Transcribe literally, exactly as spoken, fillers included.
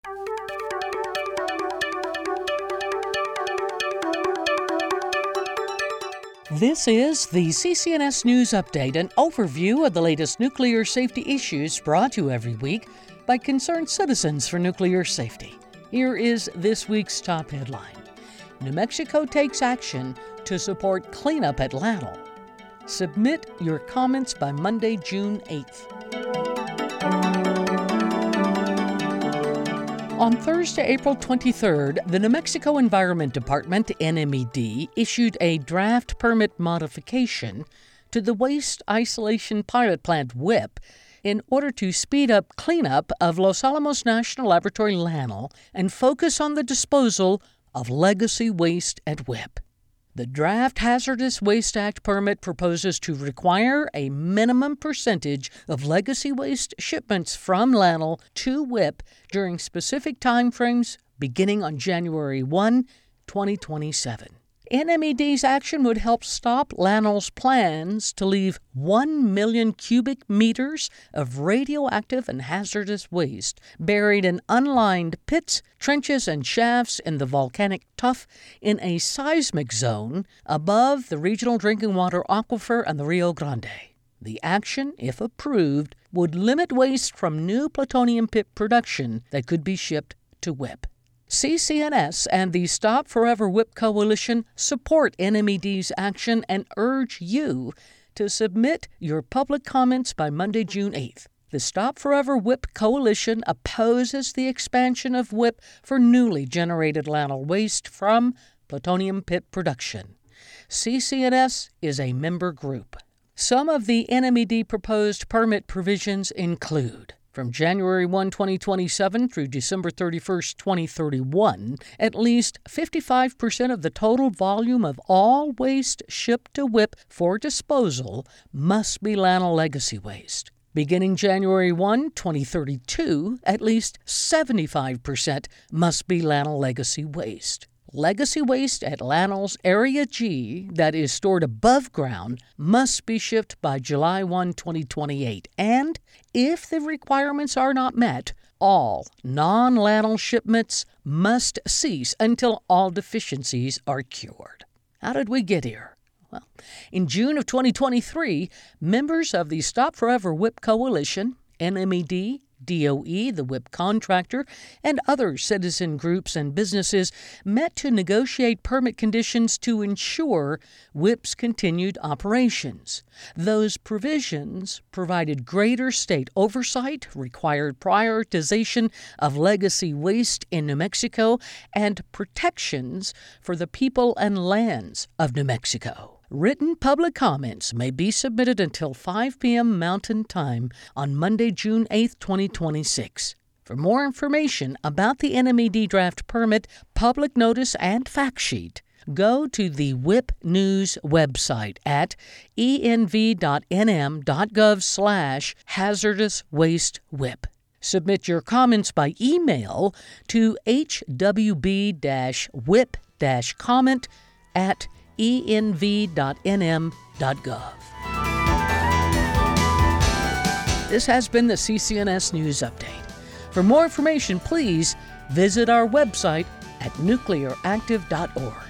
This is the C C N S News Update, an overview of the latest nuclear safety issues brought to you every week by concerned citizens for nuclear safety. Here is this week's top headline. New Mexico takes action to support cleanup at Lanel. Submit your comments by Monday, June eighth. On Thursday, April twenty-third, the New Mexico Environment Department, N M E D, issued a draft permit modification to the Waste Isolation Pilot Plant, W I P, in order to speed up cleanup of Los Alamos National Laboratory Lanel and focus on the disposal of legacy waste at W I P. The Draft Hazardous Waste Act permit proposes to require a minimum percentage of legacy waste shipments from Lanel to W I P during specific timeframes beginning on January first, twenty twenty-seven. N M E D's action would help stop Lanel's plans to leave one million cubic meters of radioactive and hazardous waste buried in unlined pits, trenches, and shafts in the volcanic tuff in a seismic zone above the regional drinking water aquifer and the Rio Grande. The action, if approved, would limit waste from new plutonium pit production that could be shipped to W I P. C C N S and the Stop Forever W I P Coalition support N M E D's action and urge you to submit your public comments by Monday, June eighth. The Stop Forever W I P Coalition opposes the expansion of W I P for newly generated Lanel waste from plutonium pit production. C C N S is a member group. Some of the N M E D proposed permit provisions include: from January first, twenty twenty-seven through December thirty-first, twenty thirty-one, at least fifty-five percent of the total volume of all waste shipped to W I P for disposal must be Lanel legacy waste. Beginning January first, twenty thirty-two, at least seventy-five percent must be Lanel legacy waste. Legacy waste at Lanel's Area G that is stored above ground must be shipped by July first, twenty twenty-eight. And if the requirements are not met, all non-Lanel shipments must cease until all deficiencies are cured. How did we get here? Well, in June of twenty twenty-three, members of the Stop Forever W I P Coalition, N M E D, D O E, the W I P contractor, and other citizen groups and businesses met to negotiate permit conditions to ensure W I P's continued operations. Those provisions provided greater state oversight, required prioritization of legacy waste in New Mexico, and protections for the people and lands of New Mexico. Written public comments may be submitted until five p.m. Mountain Time on Monday, June eighth, twenty twenty-six. For more information about the N M E D draft permit, public notice, and fact sheet, go to the W I P News website at env.nm.gov slash hazardous waste W I P. Submit your comments by email to hwb-whip-comment at env.nm.gov. This has been the C C N S News Update. For more information, please visit our website at nuclear active dot org.